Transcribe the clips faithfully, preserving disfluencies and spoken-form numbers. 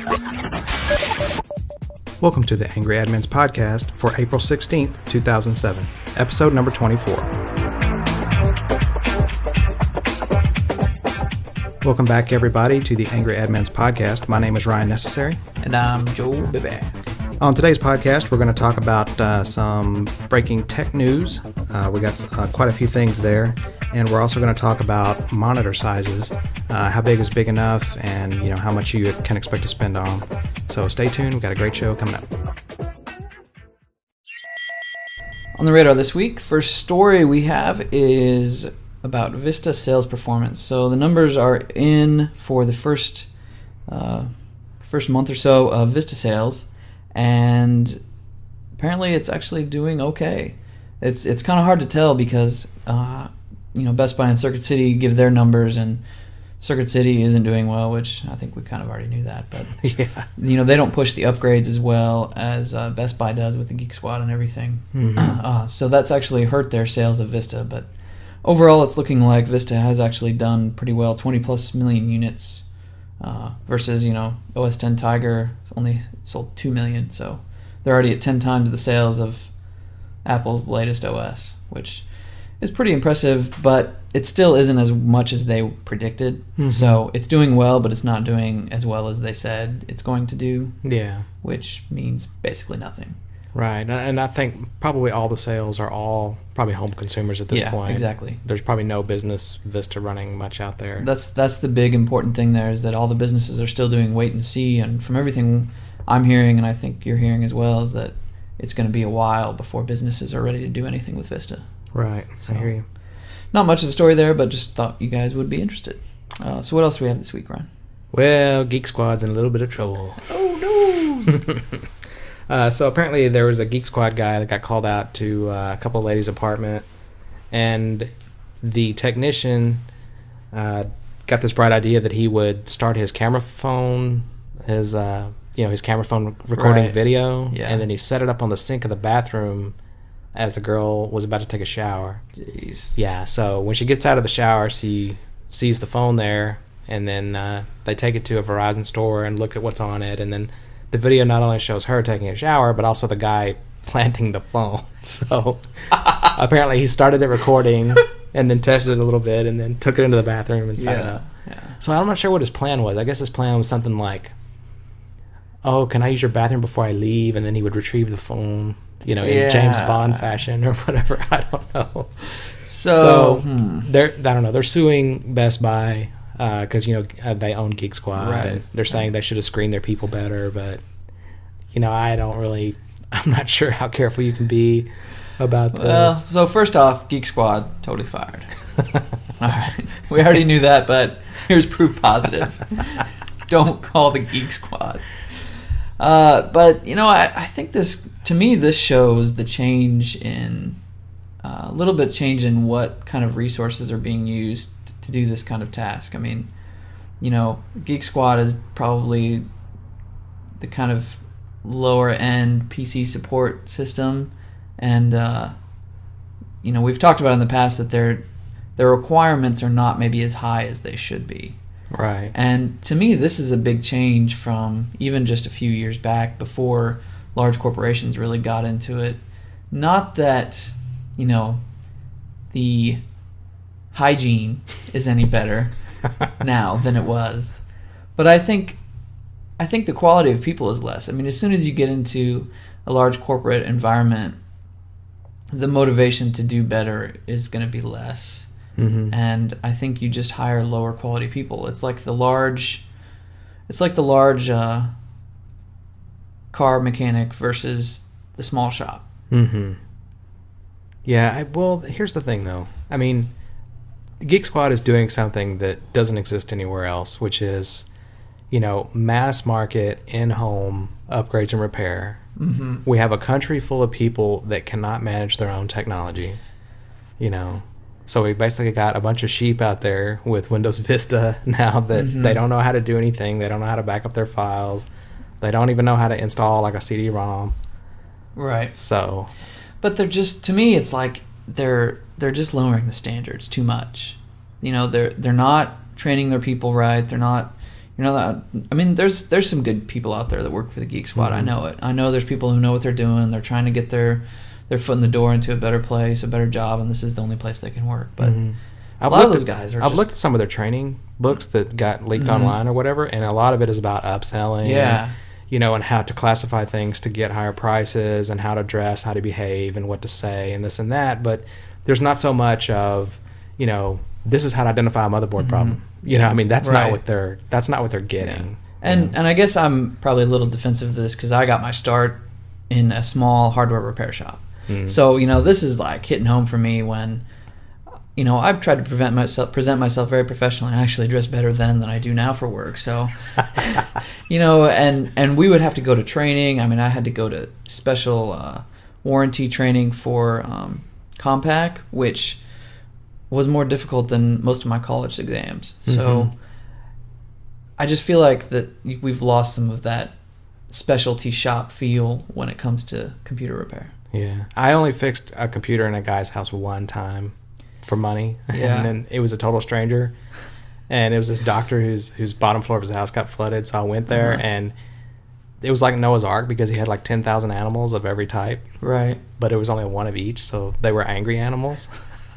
Welcome to the Angry Admins podcast for April sixteenth, two thousand seven, episode number twenty-four. Welcome back, everybody, to the Angry Admins podcast. My name is Ryan Necessary. And I'm Joe Bebe. On today's podcast, we're going to talk about uh, some breaking tech news. Uh, we got uh, quite a few things there. And we're also going to talk about monitor sizes, uh, how big is big enough, and you know how much you can expect to spend on. So stay tuned. We've got a great show coming up. On the radar this week, first story we have is about Vista sales performance. So the numbers are in for the first uh, first month or so of Vista sales, and apparently it's actually doing okay. It's it's kind of hard to tell because uh, you know Best Buy and Circuit City give their numbers, and Circuit City isn't doing well, which I think we kind of already knew that. But yeah, you know they don't push the upgrades as well as uh, Best Buy does with the Geek Squad and everything. Mm-hmm. Uh, so that's actually hurt their sales of Vista, but overall, it's looking like Vista has actually done pretty well, twenty plus million units uh, versus, you know, O S X Tiger only sold two million. So they're already at ten times the sales of Apple's latest O S, which is pretty impressive, but it still isn't as much as they predicted. Mm-hmm. So it's doing well, but it's not doing as well as they said it's going to do. Yeah. Which means basically nothing. Right, and I think probably all the sales are all probably home consumers at this yeah, point. Exactly. There's probably no business Vista running much out there. That's that's the big important thing there is that all the businesses are still doing wait and see, and from everything I'm hearing, and I think you're hearing as well, is that it's going to be a while before businesses are ready to do anything with Vista. Right, so, I hear you. Not much of a story there, but just thought you guys would be interested. Uh, so what else do we have this week, Ryan? Well, Geek Squad's in a little bit of trouble. Oh, no! Uh, so apparently there was a Geek Squad guy that got called out to uh, a couple of ladies' apartment, and the technician uh, got this bright idea that he would start his camera phone, his uh, you know his camera phone recording right. video, yeah. and then he set it up on the sink of the bathroom as the girl was about to take a shower. Jeez. Yeah. So when she gets out of the shower, she sees the phone there, and then uh, they take it to a Verizon store and look at what's on it, and then the video not only shows her taking a shower, but also the guy planting the phone. So apparently he started it recording and then tested it a little bit and then took it into the bathroom and set yeah. it up. Yeah. So I'm not sure what his plan was. I guess his plan was something like, oh, can I use your bathroom before I leave? And then he would retrieve the phone, you know, in yeah. James Bond fashion or whatever. I don't know. So, so hmm. they're, I don't know. They're suing Best Buy because, uh, you know, uh, they own Geek Squad. Right. And they're saying they should have screened their people better, but, you know, I don't really, I'm not sure how careful you can be about this. Well, so first off, Geek Squad, totally fired. All right. We already knew that, but here's proof positive. Don't call the Geek Squad. Uh, but, you know, I, I think this, to me, this shows the change in, uh, a little bit change in what kind of resources are being used to do this kind of task. I mean, you know, Geek Squad is probably the kind of lower end P C support system, and uh, you know, we've talked about in the past that their their requirements are not maybe as high as they should be. Right. And to me, this is a big change from even just a few years back before large corporations really got into it. Not that, you know, the hygiene is any better now than it was, but I think I think the quality of people is less. I mean, as soon as you get into a large corporate environment, the motivation to do better is going to be less. Mm-hmm. And I think you just hire lower quality people. It's like the large, it's like the large uh, car mechanic versus the small shop. Mm-hmm. Yeah. I, well, here's the thing, though. I mean, Geek Squad is doing something that doesn't exist anywhere else, which is, you know, mass market in-home upgrades and repair. Mm-hmm. We have a country full of people that cannot manage their own technology, you know. So we basically got a bunch of sheep out there with Windows Vista now that mm-hmm. they don't know how to do anything. They don't know how to back up their files. They don't even know how to install like a C D ROM. Right. So, but they're just, to me, it's like they're they're just lowering the standards too much. You know, they're they're not training their people right. They're not, You know, that, I mean, there's there's some good people out there that work for the Geek Squad. Mm-hmm. I know it. I know there's people who know what they're doing. They're trying to get their their foot in the door into a better place, a better job, and this is the only place they can work. But mm-hmm. a I've lot of looked those at, guys are I've just, looked at some of their training books that got leaked Mhm. online or whatever, and a lot of it is about upselling. yeah, You know, and how to classify things to get higher prices, and how to dress, how to behave, and what to say, and this and that. But there's not so much of, you know, this is how to identify a motherboard Mhm. problem. You know, I mean, that's Right. not what they're that's not what they're getting. and you know? and I guess I'm probably a little defensive of this because I got my start in a small hardware repair shop. Mm. So you know, this is like hitting home for me when, you know, I've tried to prevent myself present myself very professionally. I actually dress better then than I do now for work. So, you know, and and we would have to go to training. I mean, I had to go to special uh, warranty training for um, Compaq, which was more difficult than most of my college exams. So, Mhm. I just feel like that we've lost some of that specialty shop feel when it comes to computer repair. Yeah, I only fixed a computer in a guy's house one time for money, Yeah. and then it was a total stranger, and it was this doctor whose whose bottom floor of his house got flooded. So I went there, Uh-huh. and it was like Noah's Ark because he had like ten thousand animals of every type, Right. but it was only one of each, so they were angry animals.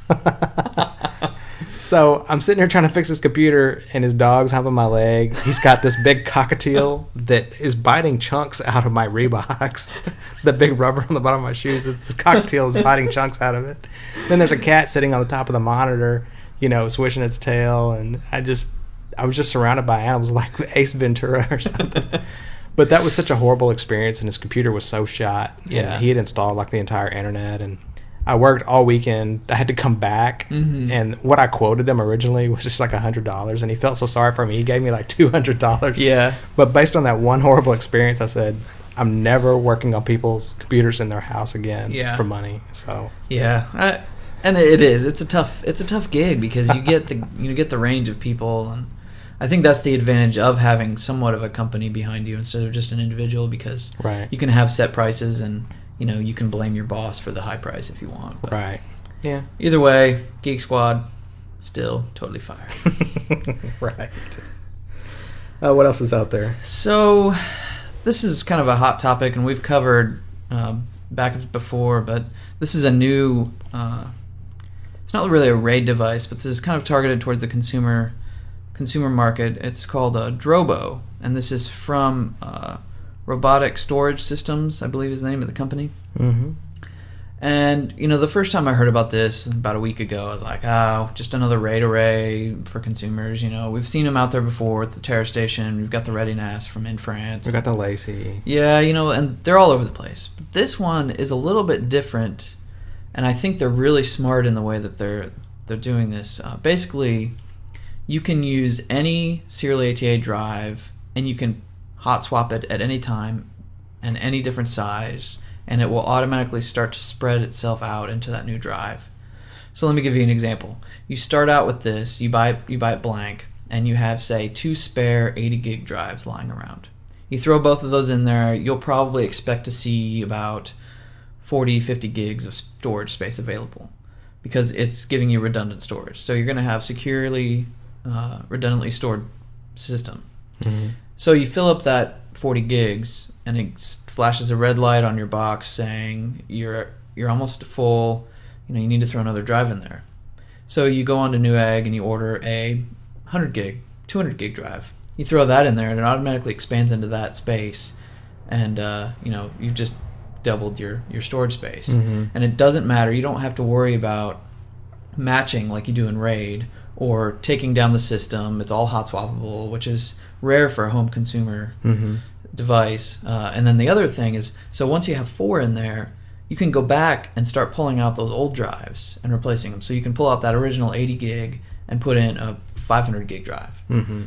So I'm sitting here trying to fix his computer, and his dog's humping my leg. He's got this big cockatiel that is biting chunks out of my Reeboks. The big rubber on the bottom of my shoes. This cockatiel is biting chunks out of it. Then there's a cat sitting on the top of the monitor, you know, swishing its tail, and I just, I was just surrounded by animals like Ace Ventura or something. But that was such a horrible experience, and his computer was so shot. And Yeah. he had installed like the entire internet, and I worked all weekend. I had to come back, Mhm. and what I quoted him originally was just like a hundred dollars, and he felt so sorry for me. He gave me like two hundred dollars. Yeah. But based on that one horrible experience, I said I'm never working on people's computers in their house again Yeah. for money. So Yeah, I, and it is. It's a tough. It's a tough gig because you get the you get the range of people, and I think that's the advantage of having somewhat of a company behind you instead of just an individual, because right, you can have set prices, and you know you can blame your boss for the high price if you want. But right, yeah, either way, Geek Squad still totally fire. right. Uh, what else is out there? So, this is kind of a hot topic, and we've covered uh, backups before, but this is a new. Uh, it's not really a RAID device, but this is kind of targeted towards the consumer consumer market. It's called uh, Drobo, and this is from uh, Robotic Storage Systems, I believe is the name of the company. Mm-hmm. And, you know, the first time I heard about this, about a week ago, I was like, oh, just another RAID array for consumers. You know, we've seen them out there before at the Terra Station. We've got the Ready N A S from InFrance. We got the Lacey. Yeah, you know, and they're all over the place. But this one is a little bit different, and I think they're really smart in the way that they're they're doing this. Uh, basically, you can use any serial A T A drive, and you can hot swap it at any time and any different size, and it will automatically start to spread itself out into that new drive. So let me give you an example. You start out with this, you buy you buy it blank, and you have, say, two spare eighty gig drives lying around. You throw both of those in there, you'll probably expect to see about forty, fifty gigs of storage space available because it's giving you redundant storage. So you're going to have securely, uh, redundantly stored system. Mm-hmm. So you fill up that forty gigs, and it flashes a red light on your box saying you're you're almost full. You know, you need to throw another drive in there. So you go on to Newegg and you order a one hundred gig, two hundred gig drive. You throw that in there, and it automatically expands into that space, and uh, you know you've just doubled your your storage space. Mm-hmm. And it doesn't matter. You don't have to worry about matching like you do in RAID or taking down the system. It's all hot swappable, which is rare for a home consumer Mm-hmm. device. Uh, and then the other thing is, so once you have four in there, you can go back and start pulling out those old drives and replacing them. So you can pull out that original eighty gig and put in a five hundred gig drive. Mm-hmm.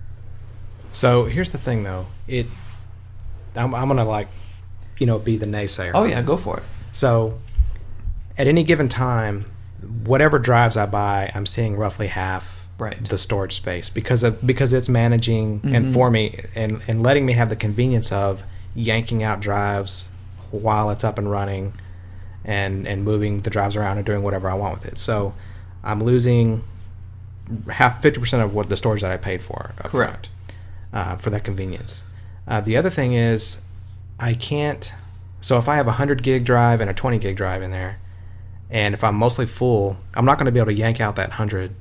So here's the thing, though. It, I'm, I'm gonna like, you know, be the naysayer. Oh on yeah, this. go for it. So, at any given time, whatever drives I buy, I'm seeing roughly half Right. the storage space because of because it's managing and Mhm. for me and and letting me have the convenience of yanking out drives while it's up and running, and and moving the drives around and doing whatever I want with it. So, I'm losing half fifty percent of what the storage that I paid for. Up Correct. uh, for that convenience. Uh, the other thing is, I can't. So if I have a hundred gig drive and a twenty gig drive in there, and if I'm mostly full, I'm not going to be able to yank out that hundred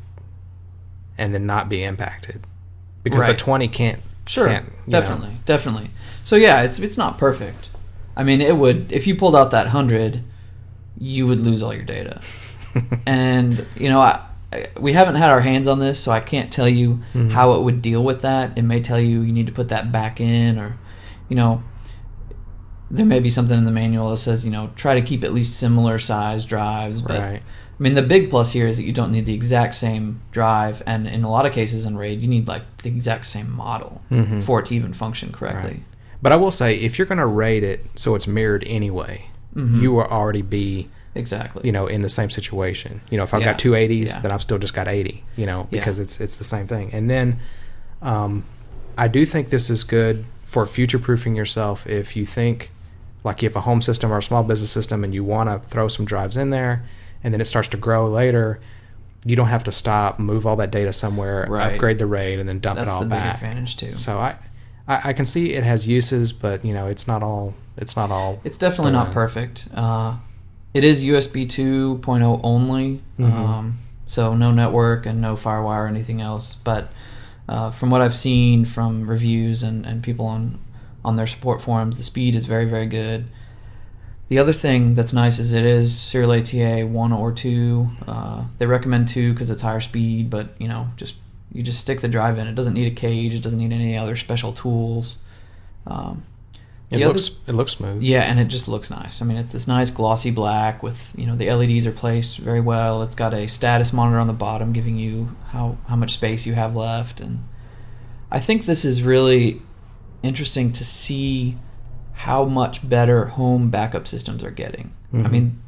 and then not be impacted because Right. the twenty can't. Sure, can't, you definitely, know. definitely. So yeah, it's it's not perfect. I mean, it would if you pulled out that hundred, you would lose all your data. And you know, I, I, we haven't had our hands on this, so I can't tell you Mhm. how it would deal with that. It may tell you you need to put that back in, or you know, there may be something in the manual that says you know try to keep at least similar size drives. But Right. I mean, the big plus here is that you don't need the exact same drive, and in a lot of cases in RAID, you need like the exact same model Mhm. for it to even function correctly. Right. But I will say, if you're going to rate it so it's mirrored anyway, Mhm. you will already be, Exactly. you know, in the same situation. You know, if I've Yeah. got two eighties, Yeah. then I've still just got eighty. You know, Yeah. because it's it's the same thing. And then, um, I do think this is good for future proofing yourself. If you think, like, you have a home system or a small business system, and you want to throw some drives in there, and then it starts to grow later, you don't have to stop, move all that data somewhere, Right. upgrade the RAID, and then dump That's it all the big back. advantage too. So I, I, I can see it has uses, but you know, it's not all. It's not all. It's definitely the not way. perfect. Uh, it is U S B two point oh only, Mhm. um, so no network and no FireWire or anything else. But uh, from what I've seen from reviews and, and people on on their support forums, the speed is very, very good. The other thing that's nice is it is serial A T A one or two. Uh, they recommend two because it's higher speed, but you know, just you just stick the drive in. It doesn't need a cage. It doesn't need any other special tools. Um, It the other- looks. It looks smooth. yeah, and it just looks nice. I mean, it's this nice glossy black with, you know, the L E Ds are placed very well. It's got a status monitor on the bottom giving you how, how much space you have left. And I think this is really interesting to see how much better home backup systems are getting. I Mhm. mean,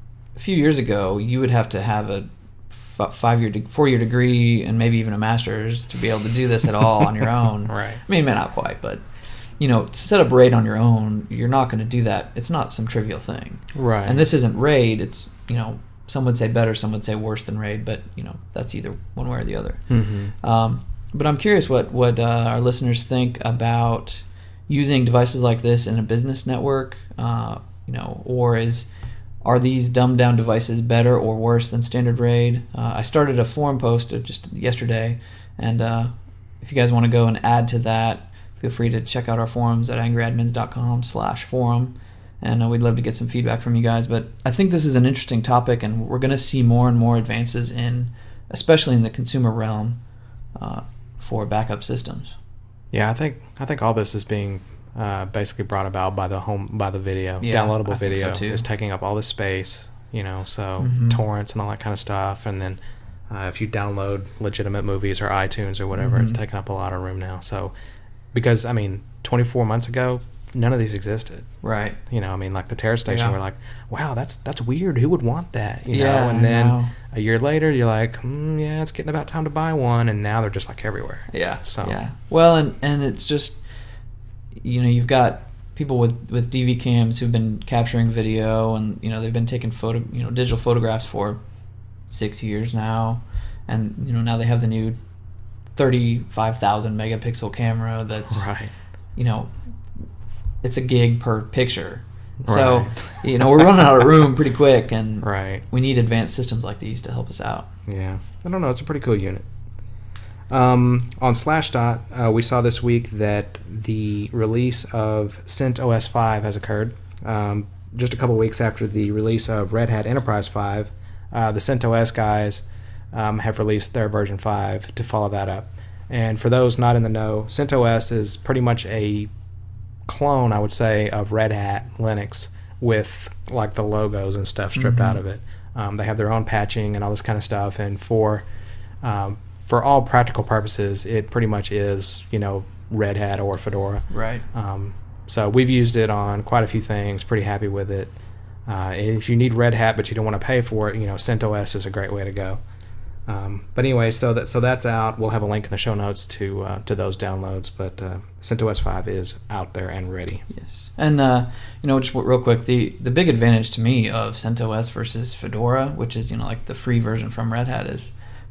a few years ago, you would have to have a f- five-year, de- four-year degree and maybe even a master's to be able to do this at all on your own. Right. I mean, not quite, but you know, to set up RAID on your own, you're not going to do that. It's not some trivial thing. Right. And this isn't RAID. It's, you know, some would say better, some would say worse than RAID, but you know, that's either one way or the other. Mm-hmm. Um, but I'm curious what what uh, our listeners think about using devices like this in a business network. Uh, you know, or is are these dumbed down devices better or worse than standard RAID? Uh, I started a forum post just yesterday, and uh, if you guys want to go and add to that, feel free to check out our forums at angryadmins.com slash forum, and uh, we'd love to get some feedback from you guys. But I think this is an interesting topic, and we're going to see more and more advances in, especially in the consumer realm, uh, for backup systems. Yeah, I think I think all this is being uh, basically brought about by the home by the video. Yeah, Downloadable I think so video too. is taking up all this space. You know, so Mhm. torrents and all that kind of stuff, and then uh, if you download legitimate movies or iTunes or whatever, it's Mhm. taking up a lot of room now. So, because I mean, twenty-four months ago, none of these existed. Right. You know, I mean, like the Terror Station, Yeah. we're like, wow, that's that's weird. Who would want that? You Yeah, know, and I then know. a year later, you're like, mm, yeah, it's getting about time to buy one, and now they're just like everywhere. Yeah. So- yeah. Well, and and it's just, you know, you've got people with with D V cams who've been capturing video, and you know they've been taking photo, you know, digital photographs for six years now, and you know now they have the new thirty-five thousand megapixel camera that's Right. you know, it's a gig per picture. So, Right. you know, we're running out of room pretty quick, and Right. we need advanced systems like these to help us out. Yeah. I don't know. It's a pretty cool unit. Um, on Slashdot, uh, we saw this week that the release of CentOS five has occurred. Um, just a couple weeks after the release of Red Hat Enterprise five, uh, the CentOS guys um, have released their version five to follow that up. And for those not in the know, CentOS is pretty much a clone, I would say, of Red Hat Linux with like the logos and stuff stripped Mhm. out of it. Um, they have their own patching and all this kind of stuff, and for um, for all practical purposes, it pretty much is, you know, Red Hat or Fedora. Right. Um, so we've used it on quite a few things. Pretty happy with it. Uh, and if you need Red Hat but you don't want to pay for it, you know, CentOS is a great way to go. Um, but anyway, so that so that's out. We'll have a link in the show notes to uh, to those downloads. But uh, CentOS five is out there and ready. Yes. And, uh, you know, just w- real quick, the, the big advantage to me of CentOS versus Fedora, which is, you know, like the free version from Red Hat, is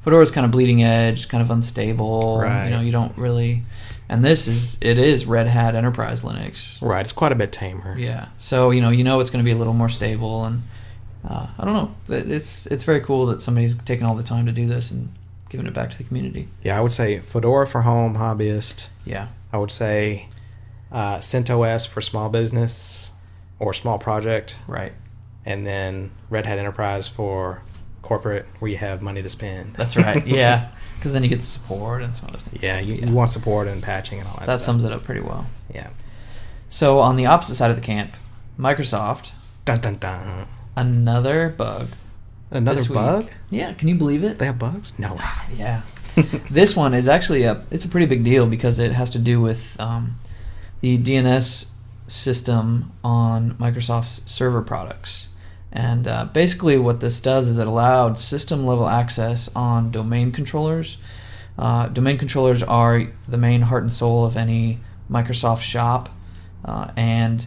Fedora's kind of bleeding edge, kind of unstable. Right. You know, you don't really. And this is it is Red Hat Enterprise Linux. Right. It's quite a bit tamer. Yeah. So you know you know it's going to be a little more stable, and uh, I don't know. It's it's very cool that somebody's taking all the time to do this and giving it back to the community. Yeah, I would say Fedora for home hobbyist. Yeah. I would say uh, CentOS for small business or small project. Right. And then Red Hat Enterprise for corporate, where you have money to spend. That's right. Yeah. Because then you get the support and some other things. Yeah, you, Yeah. you want support and patching and all that, That stuff. sums it up pretty well. Yeah. So on the opposite side of the camp, Microsoft, Dun dun dun. another bug. Another this week. bug? Yeah, can you believe it? They have bugs? No. Yeah. This one is actually a it's a pretty big deal because it has to do with um, the D N S system on Microsoft's server products. And uh, basically what this does is it allowed system level access on domain controllers. Uh, domain controllers are the main heart and soul of any Microsoft shop. Uh, and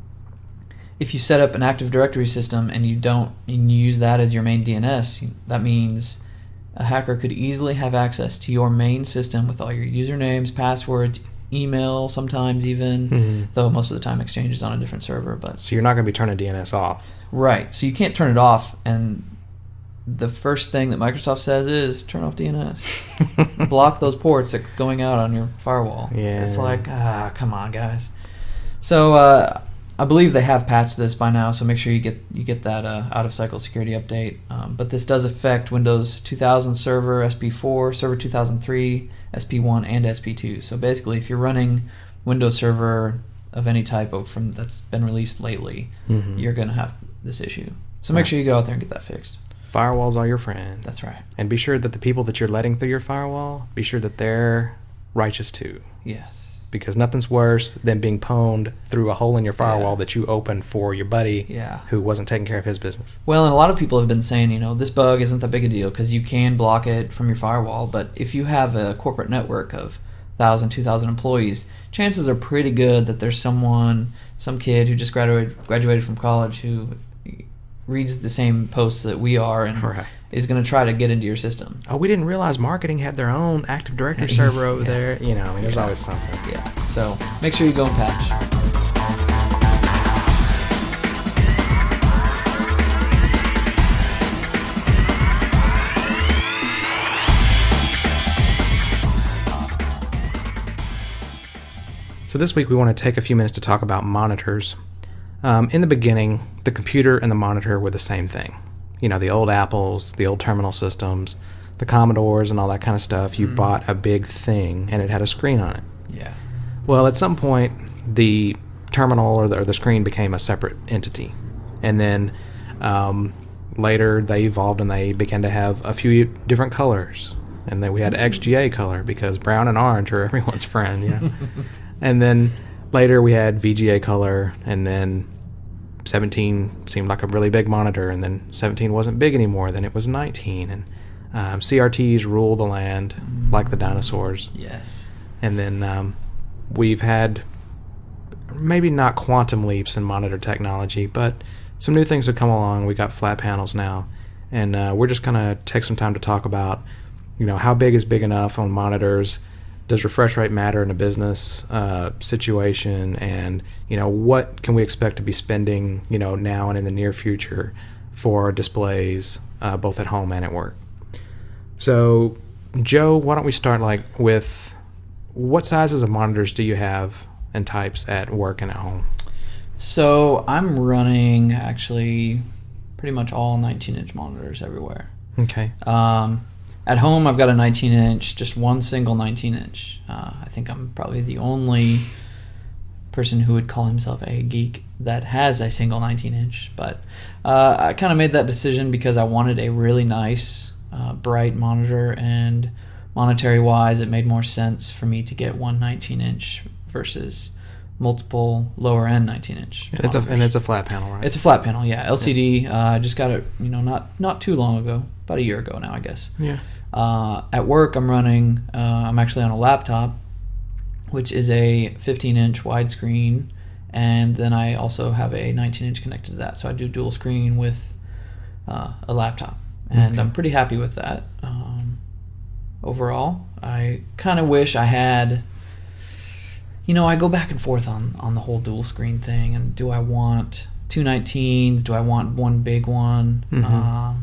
if you set up an Active Directory system and you don't and you use that as your main D N S, that means a hacker could easily have access to your main system with all your usernames, passwords, email, sometimes even, Mhm. though most of the time Exchange is on a different server. But So you're not going to be turning D N S off. right, so you can't turn it off, and the first thing that Microsoft says is turn off D N S. Block those ports that are going out on your firewall. Yeah. It's like, ah, come on, guys. So uh, I believe they have patched this by now, so make sure you get you get that uh, out of cycle security update. Um, but this does affect Windows two thousand Server, S P four, Server two thousand three, S P one, and S P two. So basically, if you're running Windows Server of any type of from that's been released lately, Mhm. you're going to have this issue. So make Right. sure you go out there and get that fixed. Firewalls are your friend. That's right. And be sure that the people that you're letting through your firewall, be sure that they're righteous too. Yes. Because nothing's worse than being pwned through a hole in your firewall Yeah. that you opened for your buddy Yeah. who wasn't taking care of his business. Well, and a lot of people have been saying, you know, this bug isn't that big a deal because you can block it from your firewall. But if you have a corporate network of one thousand, two thousand employees, chances are pretty good that there's someone, some kid who just graduated graduated from college who reads the same posts that we are and Right. is going to try to get into your system. Oh, we didn't realize marketing had their own Active Directory server over Yeah. there. You know, I mean, there's Yeah. always something. Yeah. So make sure you go and patch. So this week we want to take a few minutes to talk about monitors. Um, in the beginning, the computer and the monitor were the same thing. You know, the old Apples, the old terminal systems, the Commodores and all that kind of stuff. You Mm. bought a big thing and it had a screen on it. Yeah. Well, at some point, the terminal or the, or the screen became a separate entity. And then um, later they evolved and they began to have a few different colors. And then we had X G A color because brown and orange are everyone's friend, you know. And then later we had V G A color, and then seventeen seemed like a really big monitor, and then seventeen wasn't big anymore, then it was nineteen. And um, C R Ts rule the land like the dinosaurs. Yes. And then um, we've had maybe not quantum leaps in monitor technology, but some new things have come along. We got flat panels now, and uh, we're just going to take some time to talk about, you know, how big is big enough on monitors. Does refresh rate matter in a business uh, situation, and you know, what can we expect to be spending, you know, now and in the near future for displays, uh, both at home and at work. So, Joe, why don't we start like with what sizes of monitors do you have and types at work and at home? So I'm running actually pretty much all nineteen inch monitors everywhere. Okay. Um, at home, I've got a nineteen inch, just one single nineteen inch. Uh, I think I'm probably the only person who would call himself a geek that has a single nineteen inch. But uh, I kind of made that decision because I wanted a really nice, uh, bright monitor, and monetary-wise, it made more sense for me to get one nineteen inch versus multiple lower-end nineteen inch. And it's a and it's a flat panel, right? It's a flat panel, yeah. L C D. Uh, I just got it, you know, not not too long ago, about a year ago now, I guess. Yeah. Uh, at work, I'm running. Uh, I'm actually on a laptop, which is a fifteen inch widescreen, and then I also have a nineteen inch connected to that. So I do dual screen with uh, a laptop, and Okay. I'm pretty happy with that. Um, overall. I kind of wish I had. You know, I go back and forth on on the whole dual screen thing, and do I want two nineteens? Do I want one big one? Mm-hmm. Um,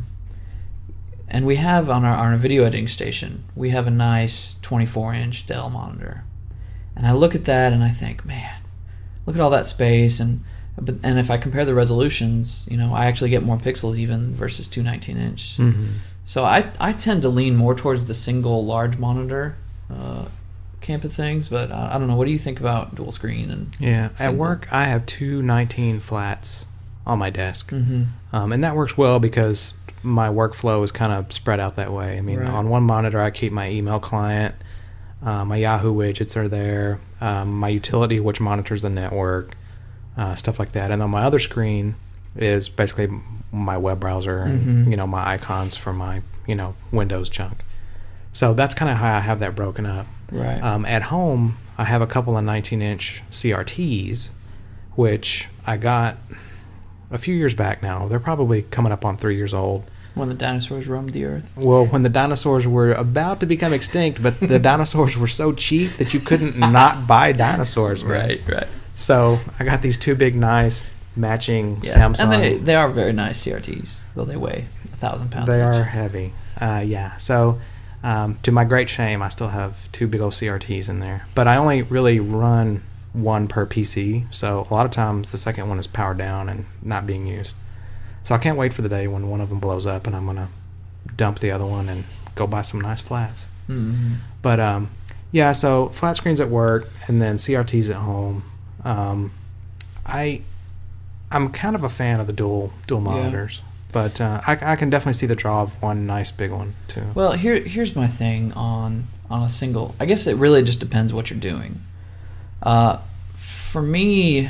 and we have on our, on our video editing station, we have a nice twenty-four inch Dell monitor, and I look at that and I think, man, look at all that space, and but and if I compare the resolutions, you know, I actually get more pixels even versus two nineteen inch. Mm-hmm. So I I tend to lean more towards the single large monitor uh, camp of things, but I, I don't know. What do you think about dual screen? And Yeah, at work I have two nineteen flats on my desk, mm-hmm. um, and that works well because my workflow is kind of spread out that way. I mean, Right. on one monitor I keep my email client, uh, my Yahoo widgets are there, um, my utility which monitors the network, uh, stuff like that, and on my other screen is basically my web browser and Mhm. you know my icons for my you know Windows junk. So that's kind of how I have that broken up. Right. Um, at home, I have a couple of nineteen inch C R Ts, which I got a few years back now. They're probably coming up on three years old. When the dinosaurs roamed the earth. Well, when the dinosaurs were about to become extinct, but the dinosaurs were so cheap that you couldn't not buy dinosaurs, man. Right, right. So I got these two big, nice matching Yeah. Samsung. And they, they are very nice C R Ts, though they weigh a thousand pounds They each. are heavy. Uh, yeah. So, um, to my great shame, I still have two big old C R Ts in there. But I only really run one per P C. So a lot of times the second one is powered down and not being used. So I can't wait for the day when one of them blows up and I'm going to dump the other one and go buy some nice flats. Mm-hmm. But, um, yeah, so flat screens at work and then C R Ts at home. Um, I, I'm kind of a fan of the dual dual Yeah. monitors. But uh, I, I can definitely see the draw of one nice big one too. Well, here here's my thing on on a single. I guess it really just depends what you're doing. Uh, for me,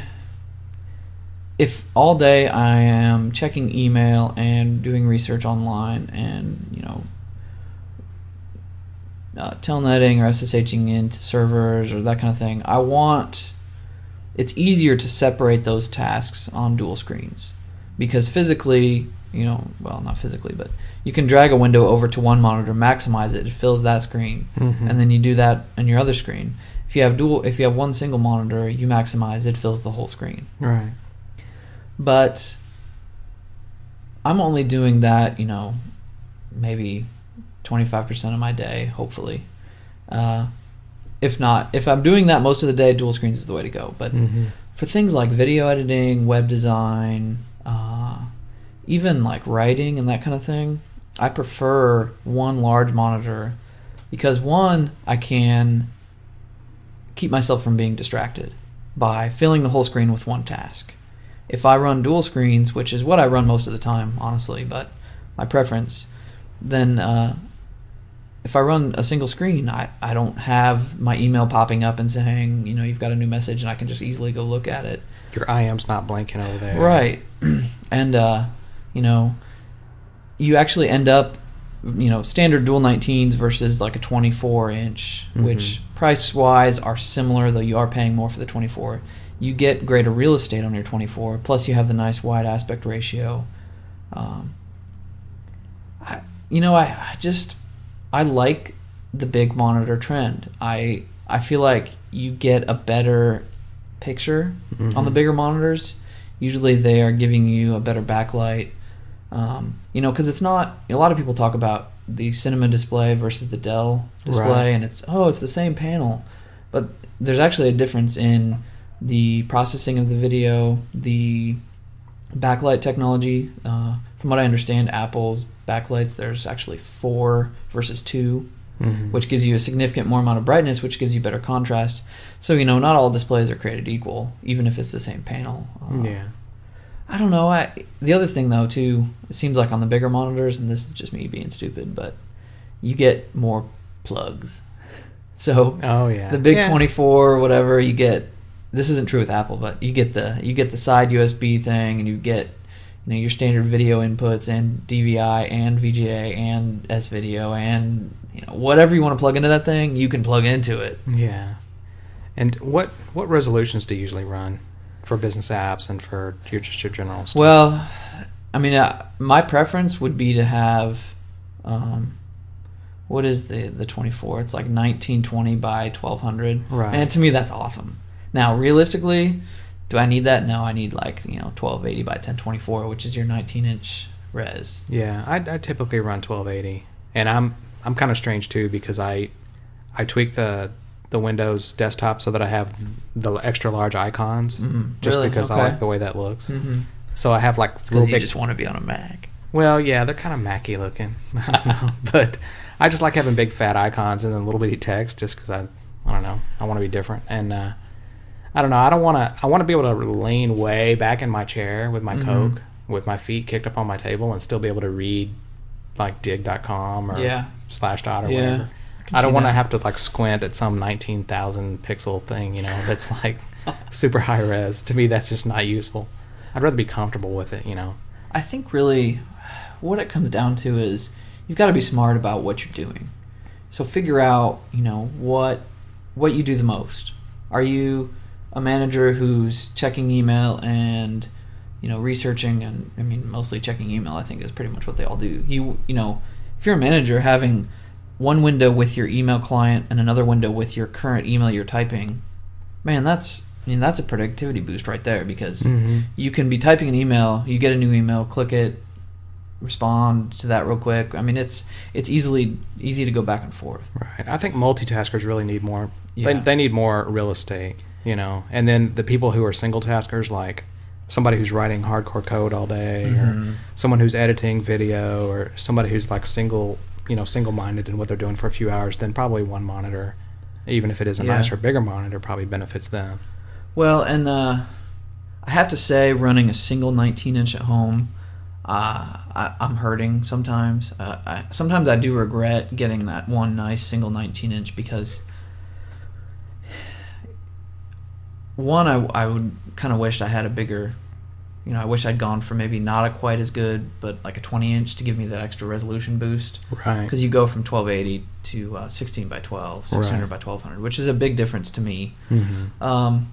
if all day I am checking email and doing research online, and you know, uh, telnetting or SSHing into servers or that kind of thing, I want. It's easier to separate those tasks on dual screens because physically. You know, well, not physically, but you can drag a window over to one monitor, maximize it, it fills that screen, Mhm. and then you do that on your other screen. If you have dual, if you have one single monitor, you maximize it, fills the whole screen. Right. But I'm only doing that, you know, maybe twenty-five percent of my day, hopefully. Uh, if not, if I'm doing that most of the day, dual screens is the way to go. But Mm-hmm. for things like video editing, web design, uh, even like writing and that kind of thing, I prefer one large monitor because one, I can keep myself from being distracted by filling the whole screen with one task. If I run dual screens, which is what I run most of the time, honestly, but my preference, then uh, if I run a single screen, I, I don't have my email popping up and saying, you know, you've got a new message, and I can just easily go look at it. Your I M's not blinking over there. Right. And, uh, you know, you actually end up, you know, standard dual nineteens versus like a twenty-four inch, Mhm. which price-wise are similar, though you are paying more for the twenty-four. You get greater real estate on your twenty-four, plus you have the nice wide aspect ratio. Um, I, you know, I, I just, I like the big monitor trend. I I feel like you get a better picture Mhm. on the bigger monitors. Usually they are giving you a better backlight. Um, you know, because it's not, a lot of people talk about the Cinema display versus the Dell display, Right. and it's, oh, it's the same panel. But there's actually a difference in the processing of the video, the backlight technology. Uh, from what I understand, Apple's backlights, there's actually four versus two, Mhm. which gives you a significant more amount of brightness, which gives you better contrast. So, you know, not all displays are created equal, even if it's the same panel. Uh, Yeah. I don't know. I, the other thing, though, too, it seems like on the bigger monitors, and this is just me being stupid, but you get more plugs. So Oh yeah. the big Yeah. twenty-four or whatever, you get, this isn't true with Apple, but you get the you get the side U S B thing, and you get, you know, your standard video inputs and D V I and V G A and S video and, you know, whatever you want to plug into that thing, you can plug into it. Yeah. And what what resolutions do you usually run for business apps and for your just your general stuff? Well, I mean, uh, my preference would be to have um, what is the the twenty-four? It's like nineteen twenty by twelve hundred. Right. And to me, that's awesome. Now, realistically, do I need that? No, I need like, you know, twelve eighty by ten twenty-four, which is your nineteen inch res. Yeah, I, I typically run twelve eighty, and I'm I'm kind of strange too because I I tweak the the Windows desktop so that I have the extra large icons, Mm-hmm. just Really? because Okay. I like the way that looks. Mm-hmm. So I have like Because little you big. just want to be on a Mac. Well, yeah, they're kind of Mac-y looking. I don't know, but I just like having big fat icons and then little bitty text, just because I I don't know, I want to be different, and uh, I don't know, I don't want to. I want to be able to lean way back in my chair with my Mhm. Coke, with my feet kicked up on my table, and still be able to read like dig dot com or Yeah. Slashdot or Yeah. whatever. can I don't see want to that. have to like squint at some nineteen thousand pixel thing, you know, that's like super high res. To me, that's just not useful. I'd rather be comfortable with it, you know. I think really what it comes down to is you've got to be smart about what you're doing. So figure out, you know, what what you do the most. Are you a manager who's checking email and, you know, researching, and I mean mostly checking email, I think is pretty much what they all do. You you know, if you're a manager, having one window with your email client and another window with your current email you're typing, man, that's I mean that's a productivity boost right there, because Mm-hmm. you can be typing an email, you get a new email, click it, respond to that real quick. I mean, it's it's easily easy to go back and forth. Right. I think multitaskers really need more. Yeah. They, they need more real estate, you know. And then the people who are single taskers, like somebody who's writing hardcore code all day, Mhm. or someone who's editing video, or somebody who's like single, you know, single-minded in what they're doing for a few hours, then probably one monitor, even if it is a Yeah. nicer, bigger monitor, probably benefits them. Well, and uh, I have to say, running a single nineteen inch at home, uh, I, I'm hurting sometimes. Uh, I, sometimes I do regret getting that one nice single nineteen inch, because one, I, I would kind of wish I had a bigger, you know, I wish I'd gone for maybe not a quite as good, but like a twenty inch to give me that extra resolution boost. Right. Because you go from twelve eighty to uh, sixteen by twelve, six hundred Right. by twelve hundred, which is a big difference to me. Mm-hmm. Um,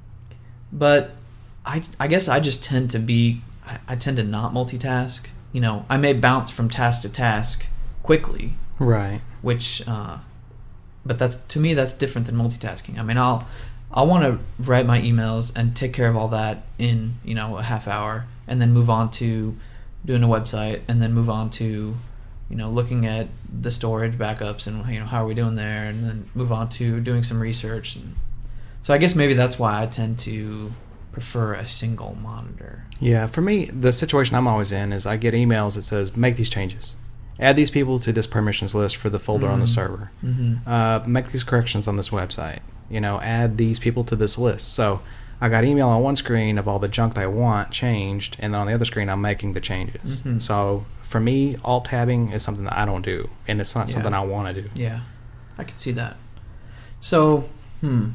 but I, I guess I just tend to be, I, I tend to not multitask. You know, I may bounce from task to task quickly, Right. which, uh, but that's, to me, that's different than multitasking. I mean, I'll, I'll want to write my emails and take care of all that in, you know, a half hour, and then move on to doing a website, and then move on to, you know, looking at the storage backups and, you know, how are we doing there, and then move on to doing some research. And so I guess maybe that's why I tend to prefer a single monitor. Yeah, for me, the situation I'm always in is I get emails that says, make these changes. Add these people to this permissions list for the folder on the Mhm. server. Mm-hmm. Uh, make these corrections on this website. You know, add these people to this list. So I got email on one screen of all the junk that I want changed, and then on the other screen I'm making the changes. Mhm. So for me, alt tabbing is something that I don't do, and it's not Yeah. something I want to do. Yeah, I can see that. So, hmm.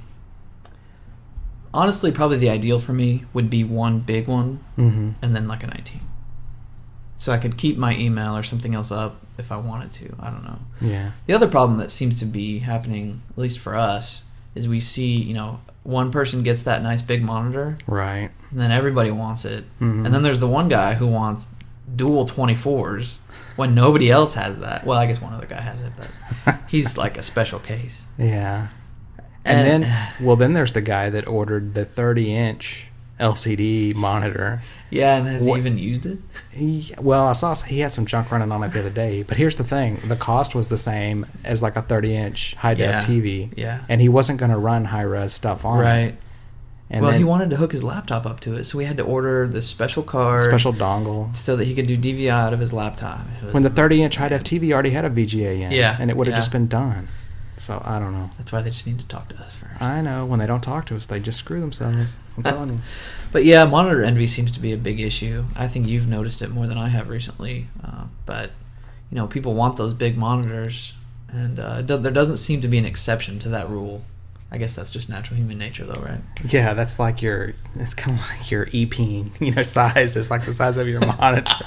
Honestly, probably the ideal for me would be one big one Mm-hmm. and then like a nineteen. So I could keep my email or something else up if I wanted to. I don't know. Yeah. The other problem that seems to be happening, at least for us, is we see, you know, one person gets that nice big monitor, Right. and then everybody wants it. Mhm. And then there's the one guy who wants dual twenty-fours when nobody else has that. Well, I guess one other guy has it, but he's like a special case. Yeah. And, And- then, well, then there's the guy that ordered the thirty inch L C D monitor. Yeah, and has What- he even used it? He, well, I saw he had some junk running on it the other day. But here's the thing: the cost was the same as like a thirty inch high def Yeah. T V, Yeah. and he wasn't going to run high res stuff on it. Right. And well, then he wanted to hook his laptop up to it, so we had to order this special card special dongle. so that he could do D V I out of his laptop. It was- When the thirty inch high def T V already had a V G A in, Yeah, and it would have yeah. just been done. So I don't know. That's why they just need to talk to us first. I know when they don't talk to us, they just screw themselves. I'm telling you. But yeah, monitor envy seems to be a big issue. I think you've noticed it more than I have recently. Uh, but you know, people want those big monitors, and uh, do- there doesn't seem to be an exception to that rule. I guess that's just natural human nature, though, right? Yeah, that's like your. It's kind of like your E-peen, you know, size. It's like the size of your monitor.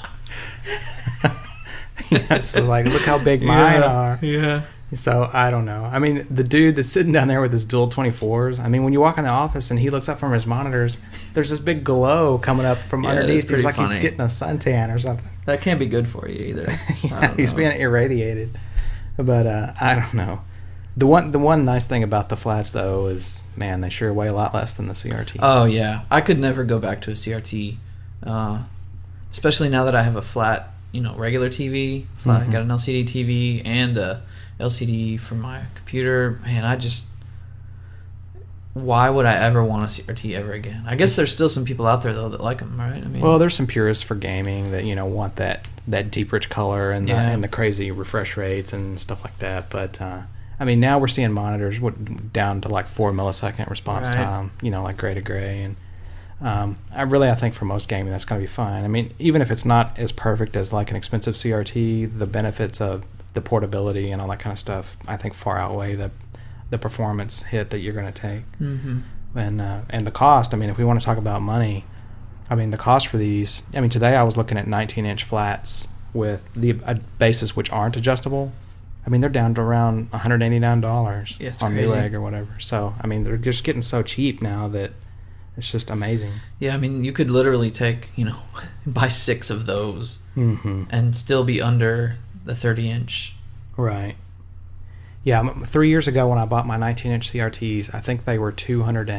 You know, so like, look how big mine are. Yeah. So I don't know. I mean, the dude that's sitting down there with his dual twenty-fours. I mean, when you walk in the office and he looks up from his monitors, there's this big glow coming up from Yeah, it's underneath. He's pretty like funny. he's getting a suntan or something. That can't be good for you either. I Yeah, don't he's know. being irradiated. But uh, I don't know. The one the one nice thing about the flats though is, man, they sure weigh a lot less than the C R T. Oh yeah, I could never go back to a C R T, uh, especially now that I have a flat, you know, regular T V. Flat, Mm-hmm. I got an L C D T V and a L C D for my computer. Man, I just, why would I ever want a C R T ever again? I guess there's still some people out there though that like them, right? I mean, Well, there's some purists for gaming that, you know, want that, that deep rich color and, Yeah. the, and the crazy refresh rates and stuff like that. But uh, I mean, now we're seeing monitors what, down to like four millisecond response Right. time. You know, like gray to gray, and um, I really I think for most gaming that's going to be fine. I mean, even if it's not as perfect as like an expensive C R T, the benefits of the portability and all that kind of stuff I think far outweigh the the performance hit that you're going to take. Mm-hmm. And uh, and the cost. I mean, if we want to talk about money, I mean the cost for these. I mean, today I was looking at nineteen inch flats with the uh, bases which aren't adjustable. I mean, they're down to around one hundred eighty-nine dollars Yeah, it's on crazy. Newegg or whatever. So I mean, they're just getting so cheap now that it's just amazing. Yeah, I mean, you could literally take, you know, buy six of those Mm-hmm. and still be under the thirty inch. Right. Yeah, m- three years ago when I bought my nineteen inch C R Ts, I think they were two hundred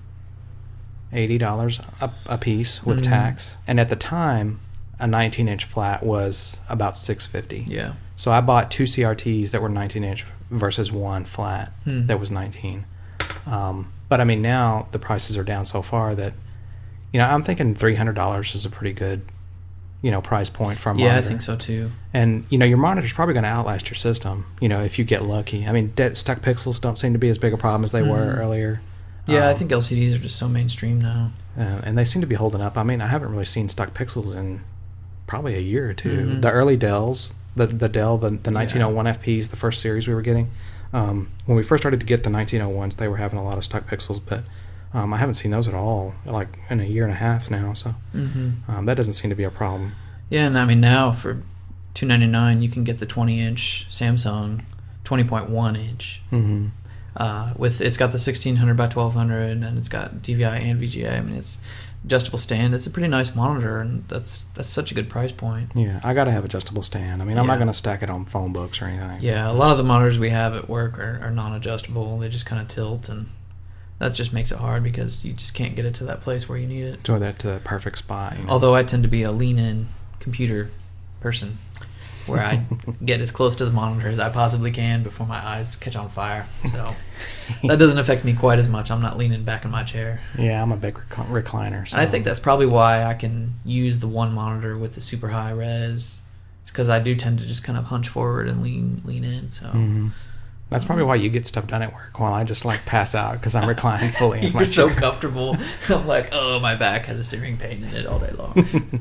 eighty dollars a, a piece with Mhm. tax. And at the time, a nineteen inch flat was about six hundred fifty dollars. Yeah. So I bought two C R Ts that were nineteen inch versus one flat Hmm. that was nineteen. Um, but I mean, now the prices are down so far that, you know, I'm thinking three hundred dollars is a pretty good, you know, price point for a Yeah, I monitor. think so too. And, you know, your monitor's probably going to outlast your system, you know, if you get lucky. I mean, dead, stuck pixels don't seem to be as big a problem as they were Mhm. earlier. Yeah, I Um, think L C Ds are just so mainstream now. uh, and they seem to be holding up. I mean, I haven't really seen stuck pixels in probably a year or two. Mhm. The early Dells, the the Dell, the, the nineteen oh one F Ps, the first series we were getting, um, when we first started to get the nineteen oh ones, they were having a lot of stuck pixels, but um, I haven't seen those at all, like in a year and a half now. So Mm-hmm. um, that doesn't seem to be a problem. Yeah, and I mean now for two ninety-nine you can get the twenty inch Samsung twenty point one inch. Mm-hmm. Uh, with it's got the sixteen hundred by twelve hundred and it's got D V I and V G A. I mean it's adjustable stand. It's a pretty nice monitor and that's that's such a good price point. Yeah, I got to have adjustable stand. I mean, I'm Yeah. not going to stack it on phone books or anything. Yeah, a lot of the monitors we have at work are, are non-adjustable. They just kind of tilt and that just makes it hard because you just can't get it to that place where you need it. To that uh, perfect spot. You know? Although I tend to be a lean-in computer person, where I get as close to the monitor as I possibly can before my eyes catch on fire. So that doesn't affect me quite as much. I'm not leaning back in my chair. Yeah, I'm a big recl- recliner. So. And I think that's probably why I can use the one monitor with the super high res. It's because I do tend to just kind of hunch forward and lean lean in. So hmm That's probably why you get stuff done at work while I just like pass out because I'm reclining fully in my you're so chair. comfortable. I'm like, oh, my back has a searing pain in it all day long.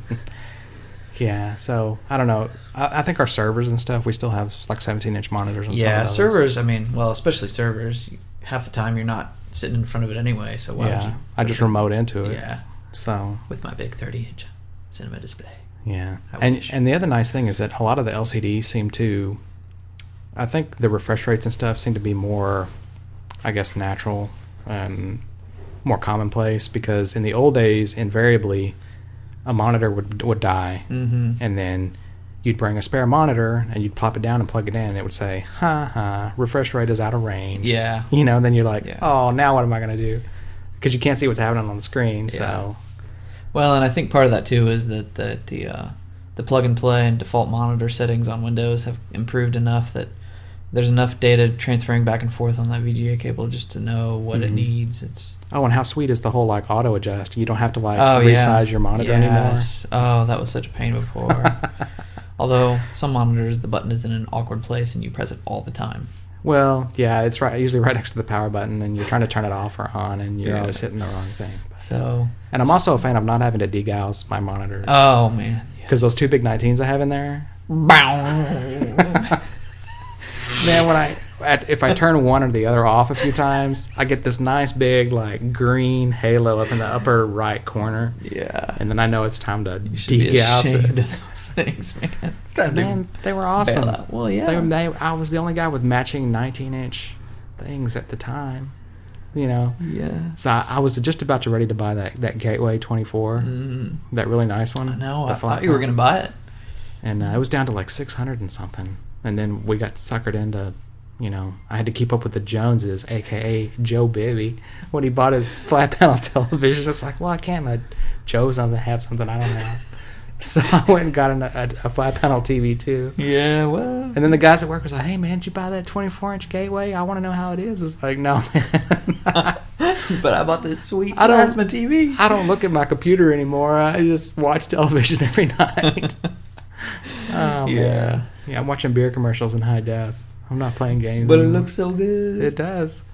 Yeah, so I don't know. I, I think our servers and stuff, we still have like seventeen inch monitors on some Yeah, of those. servers. I mean, well, especially servers. Half the time you're not sitting in front of it anyway. So why would Yeah, you? I just remote into it. Yeah, So with my big thirty inch cinema display. yeah, I and wish. and the other nice thing is that a lot of the L C Ds seem to, I think the refresh rates and stuff seem to be more, I guess, natural and more commonplace because in the old days, invariably, a monitor would would die, Mm-hmm. and then you'd bring a spare monitor and you'd plop it down and plug it in, and it would say, "Ha ha, refresh rate is out of range." Yeah. You know, and then you're like, Yeah. "Oh, now what am I gonna do?" Because you can't see what's happening on the screen. Yeah. So Well, and I think part of that too is that the the, uh, the plug and play and default monitor settings on Windows have improved enough that there's enough data transferring back and forth on that V G A cable just to know what it Mhm. needs. It's oh, and how sweet is the whole like auto adjust? You don't have to like oh yeah, resize your monitor yes. Oh, that was such a pain before. anymore. Although some monitors, the button is in an awkward place and you press it all the time. Well, yeah, it's right usually right next to the power button, and you're trying to turn it off or on, and you're Yeah. always hitting the wrong thing. So. And I'm also a fan of not having to degauss my monitor Oh man. because those two big nineteens I have in there. Bow. Man, when I at, if I turn one or the other off a few times, I get this nice big like green halo up in the upper right corner, Yeah. and then I know it's time to You should be degauss ashamed it. of those things, man. It's time Man, they were to awesome. bail out. Well, yeah. They, they, I was the only guy with matching nineteen inch things at the time, you know. yeah. So I, I was just about to ready to buy that, that Gateway twenty-four, Mm. that really nice one. I know. the I flat thought you were top. going to buy it. And uh, it was down to like six hundred and something. and then we got suckered into, you know, I had to keep up with the Joneses, aka Joe Bibby, when he bought his flat panel television. It's like, well, I can't let Joe something have something I don't have. So I went and got an, a, a flat panel T V too. Yeah, well. And then the guys at work was like, "Hey man, did you buy that twenty-four inch Gateway? I want to know how it is." It's like, no man. But I bought this sweet I don't- plasma T V. I don't look at my computer anymore. I just watch television every night. Oh, Yeah. man. Yeah, I'm watching beer commercials in high def. I'm not playing games But it anymore. looks so good. It does.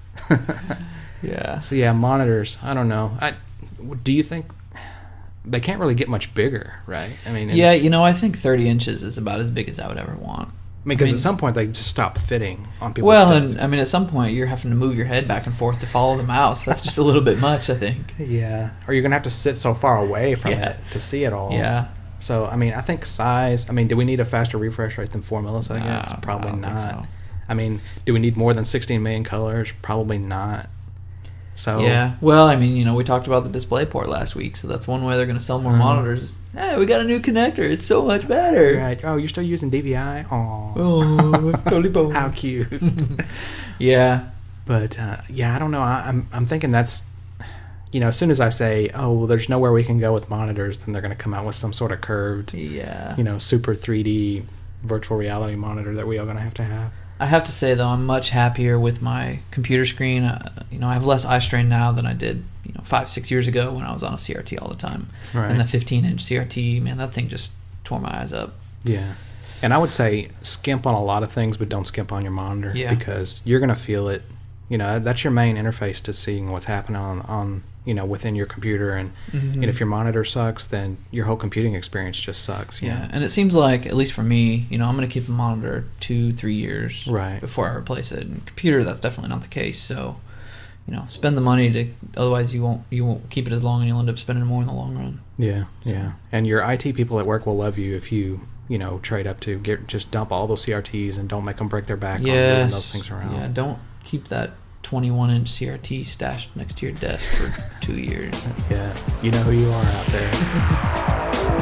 Yeah. So yeah, monitors. I don't know. I do you think they can't really get much bigger, right? I mean, Yeah, you know, I think thirty inches is about as big as I would ever want. because I mean- at some point they just stop fitting on people's Well, desks. and I mean, at some point you're having to move your head back and forth to follow the mouse. That's just a little bit much, I think. yeah, or you're gonna have to sit so far away from Yeah. it to see it all. Yeah. So I mean, I think size. I mean, do we need a faster refresh rate than four milliseconds? Nah, Probably I don't think not. so. I mean, do we need more than sixteen million colors? Probably not. So Yeah. Well, I mean, you know, we talked about the DisplayPort last week, so that's one way they're going to sell more Mhm. monitors. Hey, we got a new connector. It's so much better. Right. Oh, you're still using D V I? Aw. Oh, totally bold. How cute. Yeah. But uh, yeah, I don't know. I, I'm I'm thinking that's, you know, as soon as I say, oh, well, there's nowhere we can go with monitors, then they're going to come out with some sort of curved, Yeah. you know, super three D virtual reality monitor that we are going to have to have. I have to say though, I'm much happier with my computer screen. Uh, you know, I have less eye strain now than I did, you know, five, six years ago when I was on a C R T all the time. Right. And the fifteen inch C R T, man, that thing just tore my eyes up. Yeah. And I would say skimp on a lot of things, but don't skimp on your monitor Yeah. because you're going to feel it. You know, that's your main interface to seeing what's happening on, on you know, within your computer. And, Mhm. and if your monitor sucks, then your whole computing experience just sucks. you Yeah, know? and it seems like, at least for me, you know, I'm going to keep a monitor two, three years Right. before I replace it. And computer, that's definitely not the case. So, you know, spend the money to. Otherwise, you won't you won't keep it as long, and you'll end up spending more in the long run. Yeah, yeah. And your I T people at work will love you if you, you know, trade up to get just dump all those C R Ts and don't make them break their back on moving Yes. those things around. Yeah, don't keep that twenty-one inch C R T stashed next to your desk for two years. Yeah, you know who you are out there.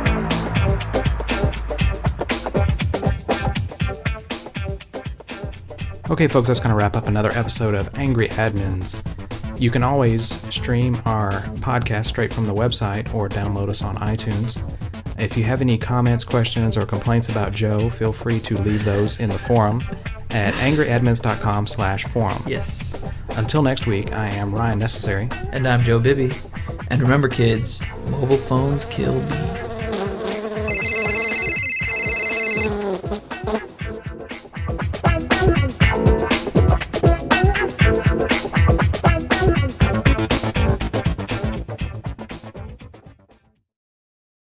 Okay, folks, that's going to wrap up another episode of Angry Admins. You can always stream our podcast straight from the website or download us on iTunes. If you have any comments, questions, or complaints about Joe, feel free to leave those in the forum at angryadmins.com slash forum. Yes. Until next week, I am Ryan Necessary. And I'm Joe Bibby. And remember, kids, mobile phones kill me.